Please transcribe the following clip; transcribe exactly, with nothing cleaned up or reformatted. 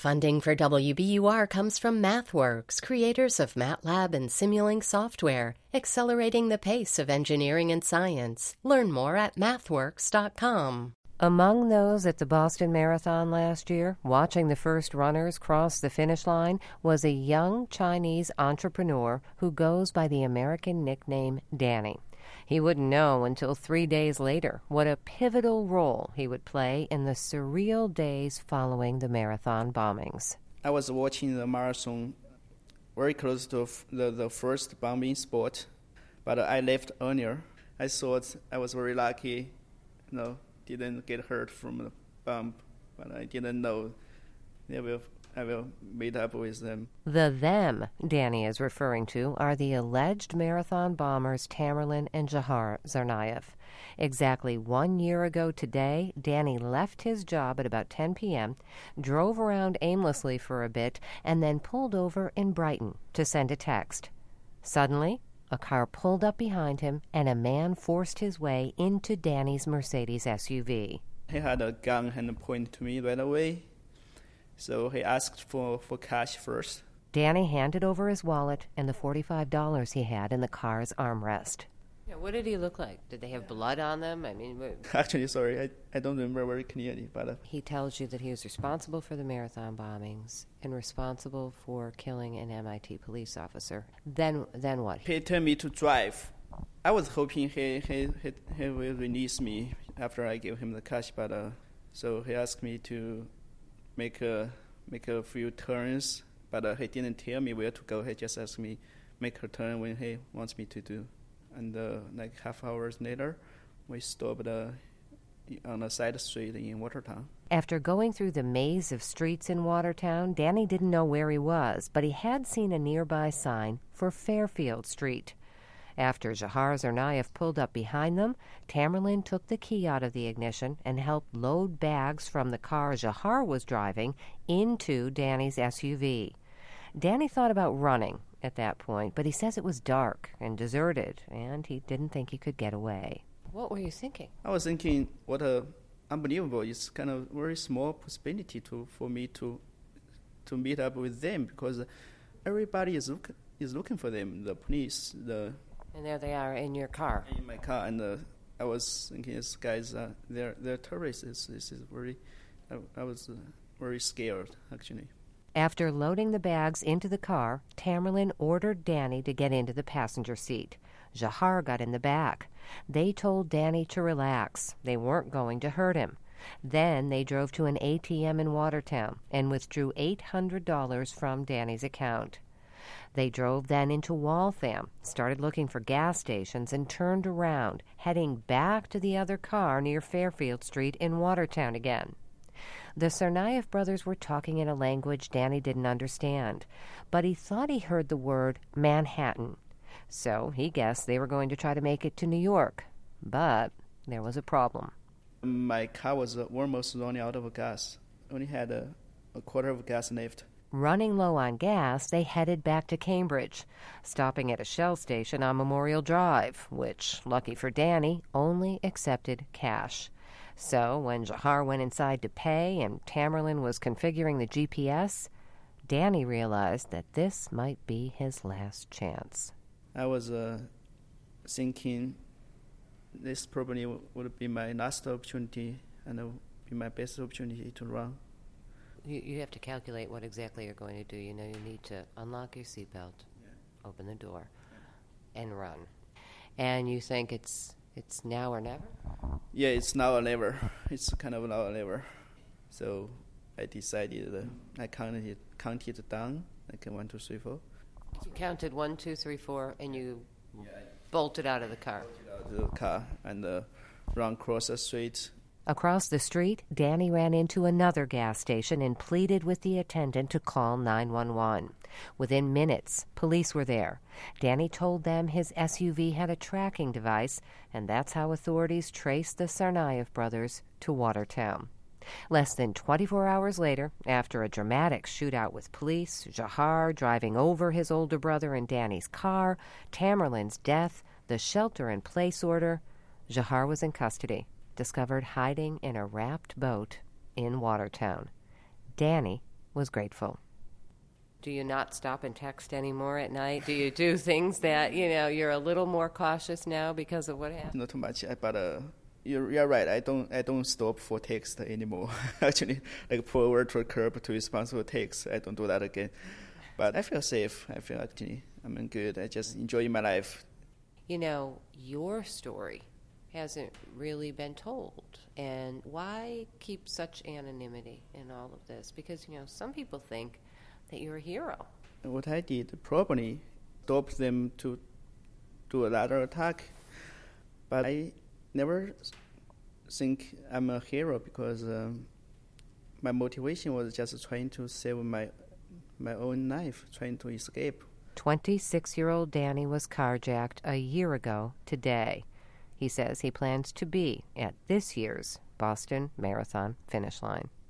Funding for W B U R comes from MathWorks, creators of MATLAB and Simulink software, accelerating the pace of engineering and science. Learn more at mathworks dot com. Among those at the Boston Marathon last year, watching the first runners cross the finish line, was a young Chinese entrepreneur who goes by the American nickname Danny. He wouldn't know until three days later what a pivotal role he would play in the surreal days following the marathon bombings. I was watching the marathon very close to the, the first bombing spot, but I left earlier. I thought I was very lucky, you know, didn't get hurt from the bomb, but I didn't know they will, I will meet up with them. The them Danny is referring to are the alleged marathon bombers Tamerlan and Dzhokhar Tsarnaev. Exactly one year ago today, Danny left his job at about ten p.m., drove around aimlessly for a bit, and then pulled over in Brighton to send a text. Suddenly, a car pulled up behind him, and a man forced his way into Danny's Mercedes S U V. He had a gun and pointed to me right away, so he asked for, for cash first. Danny handed over his wallet and the forty-five dollars he had in the car's armrest. Yeah, what did he look like? Did they have blood on them? I mean, what... Actually, sorry, I, I don't remember very clearly. But uh... He tells you that he was responsible for the marathon bombings and responsible for killing an M I T police officer. Then, then what? He told me to drive. I was hoping he he he, he will release me after I give him the cash, but uh, so he asked me to make a make a few turns, but uh, he didn't tell me where to go. He just asked me make a turn when he wants me to do. And uh, like half hours later, we stopped uh, on a side street in Watertown. After going through the maze of streets in Watertown, Danny didn't know where he was, but he had seen a nearby sign for Fairfield Street. After Dzhokhar Tsarnaev pulled up behind them, Tamerlan took the key out of the ignition and helped load bags from the car Dzhokhar was driving into Danny's S U V. Danny thought about running at that point, but he says it was dark and deserted, and he didn't think he could get away. What were you thinking? I was thinking, what a unbelievable, it's kind of very small possibility to for me to to meet up with them, because everybody is look, is looking for them, the police, the... And there they are in your car. In my car, and uh, I was thinking, these guys, uh, they're, they're terrorists. This is very, I, I was uh, very scared, actually. After loading the bags into the car, Tamerlan ordered Danny to get into the passenger seat. Dzhokhar got in the back. They told Danny to relax. They weren't going to hurt him. Then they drove to an A T M in Watertown and withdrew eight hundred dollars from Danny's account. They drove then into Waltham, started looking for gas stations, and turned around, heading back to the other car near Fairfield Street in Watertown again. The Tsarnaev brothers were talking in a language Danny didn't understand, but he thought he heard the word Manhattan. So he guessed they were going to try to make it to New York. But there was a problem. My car was uh, almost running out of gas. Only had a, a quarter of gas left. Running low on gas, they headed back to Cambridge, stopping at a Shell station on Memorial Drive, which, lucky for Danny, only accepted cash. So when Dzhokhar went inside to pay and Tamerlan was configuring the G P S, Danny realized that this might be his last chance. I was uh, thinking this probably would be my last opportunity and it would be my best opportunity to run. You, you have to calculate what exactly you're going to do. You know, you need to unlock your seatbelt, yeah. Open the door, yeah. And run. And you think it's it's now or never? Yeah, it's now or never. It's kind of now or never. So I decided, uh, I counted, counted down, like one, two, three, four. You counted one, two, three, four, and you yeah, bolted out of the car. Bolted out of the car and uh, ran across the street. Across the street, Danny ran into another gas station and pleaded with the attendant to call nine one one. Within minutes, police were there. Danny told them his S U V had a tracking device, and that's how authorities traced the Tsarnaev brothers to Watertown. Less than twenty-four hours later, after a dramatic shootout with police, Dzhokhar driving over his older brother in Danny's car, Tamerlan's death, the shelter-in-place order, Dzhokhar was in custody, discovered hiding in a wrapped boat in Watertown. Danny was grateful. Do you not stop and text anymore at night? Do you do things that, you know, you're a little more cautious now because of what happened? Not too much, but uh, you're, you're right. I don't I don't stop for text anymore. Actually, like forward to curb to responsive text, I don't do that again. But I feel safe. I feel actually I'm good. I just enjoy my life. You know, your story hasn't really been told. And why keep such anonymity in all of this? Because, you know, some people think that you're a hero. What I did probably stopped them to do another attack. But I never think I'm a hero because um, my motivation was just trying to save my my own life, trying to escape. twenty-six-year-old Danny was carjacked a year ago today. He says he plans to be at this year's Boston Marathon finish line.